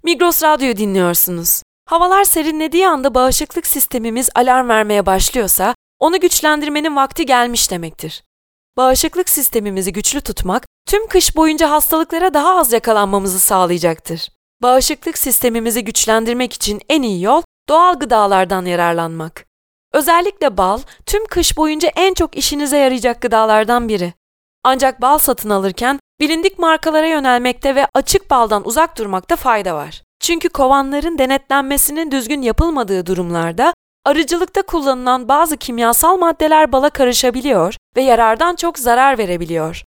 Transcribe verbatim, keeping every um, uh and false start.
Migros Radyo dinliyorsunuz. Havalar serinlediği anda bağışıklık sistemimiz alarm vermeye başlıyorsa, onu güçlendirmenin vakti gelmiş demektir. Bağışıklık sistemimizi güçlü tutmak, tüm kış boyunca hastalıklara daha az yakalanmamızı sağlayacaktır. Bağışıklık sistemimizi güçlendirmek için en iyi yol, doğal gıdalardan yararlanmak. Özellikle bal, tüm kış boyunca en çok işinize yarayacak gıdalardan biri. Ancak bal satın alırken, bilindik markalara yönelmekte ve açık baldan uzak durmakta fayda var. Çünkü kovanların denetlenmesinin düzgün yapılmadığı durumlarda, arıcılıkta kullanılan bazı kimyasal maddeler bala karışabiliyor ve yarardan çok zarar verebiliyor.